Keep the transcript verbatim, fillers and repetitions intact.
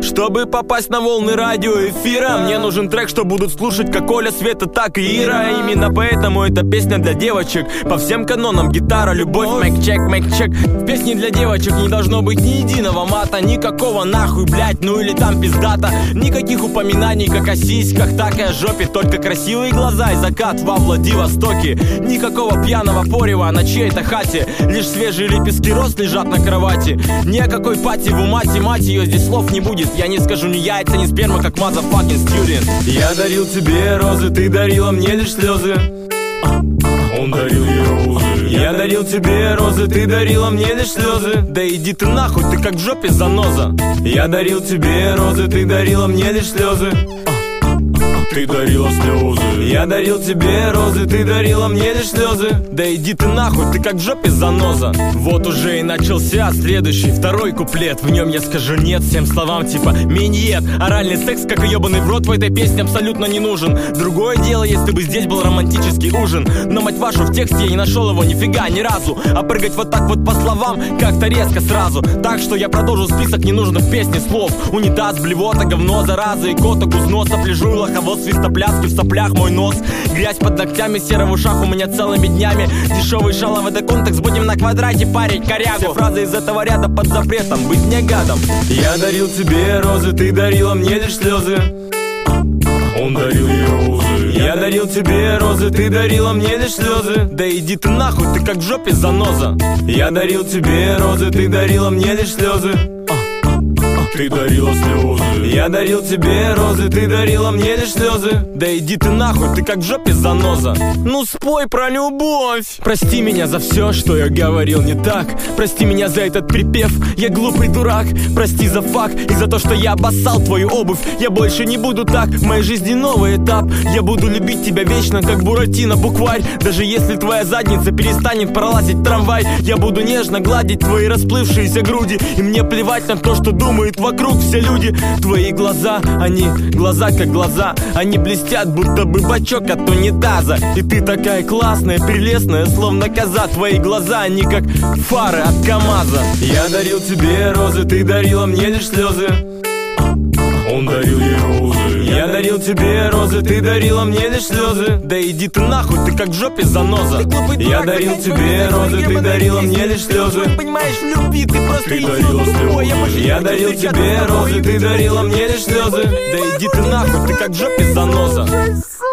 Чтобы попасть на волны радиоэфира, мне нужен трек, что будут слушать как Оля, Света, так и Ира. Именно поэтому эта песня для девочек. По всем канонам гитара, любовь, майк-чек, майк-чек. В песне для девочек не должно быть ни единого мата, никакого нахуй, блять, ну или там пиздата. Никаких упоминаний как о сиськах, так и о жопе. Только красивые глаза и закат во Владивостоке. Никакого пьяного порева на чьей-то хате. Лишь свежие лепестки роз лежат на кровати. Ни о какой пати в умате, мать ее, здесь слов не будет. Я не скажу ни яйца, ни сперма, как motherfucking student. Я дарил тебе розы, ты дарила мне лишь слезы. Он дарил ей розы. Я дарил тебе розы, ты дарила мне лишь слезы. Да иди ты нахуй, ты как в жопе заноза. Я дарил тебе розы, ты дарила мне лишь слезы. Ты дарила слезы. Я дарил тебе розы, ты дарила мне лишь слезы. Да иди ты нахуй, ты как в жопе заноза. Вот уже и начался следующий, второй куплет. В нем я скажу нет всем словам типа миньет. Оральный секс, как и ебаный в рот, в этой песне абсолютно не нужен. Другое дело, если бы здесь был романтический ужин. Но мать вашу, в тексте я не нашел его нифига ни разу. А прыгать вот так вот по словам как-то резко сразу. Так что я продолжу список ненужных в песне слов. Унитаз, блевота, говно, зараза и коток из носа. Пляжу и лоховоз, свистопляски в соплях мой нос. Грязь под ногтями, сера в ушах у меня целыми днями. Дешевый шалов, это контекст, будем на квадрате парить корягу. Все фразы из этого ряда под запретом, быть не гадом. Я дарил тебе розы, ты дарила мне лишь слезы. Он дарил ей розы. Я дарил тебе розы, ты дарила мне лишь слезы. Да иди ты нахуй, ты как в жопе заноза. Я дарил тебе розы, ты дарила мне лишь слезы. Ты дарила слезы. Я дарил тебе розы, ты дарила мне лишь слезы. Да иди ты нахуй, ты как в жопе заноза. Ну спой про любовь. Прости меня за все, что я говорил не так. Прости меня за этот припев, я глупый дурак. Прости за факт и за то, что я обоссал твою обувь. Я больше не буду так, в моей жизни новый этап. Я буду любить тебя вечно, как Буратино букварь. Даже если твоя задница перестанет пролазить трамвай, я буду нежно гладить твои расплывшиеся груди. И мне плевать на то, что думают вокруг все люди. Твои глаза, они глаза как глаза. Они блестят, будто бы бачок от унитаза. И ты такая классная, прелестная, словно коза. Твои глаза, они как фары от КамАЗа. Я дарил тебе розы, ты дарила мне лишь слезы. Он дарил ей розы. Я дарил тебе розы, ты дарила мне лишь слезы. Да иди ты нахуй, ты как в жопе заноза. Я дарил тебе розы, ты дарила мне лишь слезы. Понимаешь, в любви ты просто ты дарила слезы. Я дарил тебе розы, ты дарила мне лишь слезы. Да иди ты нахуй, ты как в жопе заноза.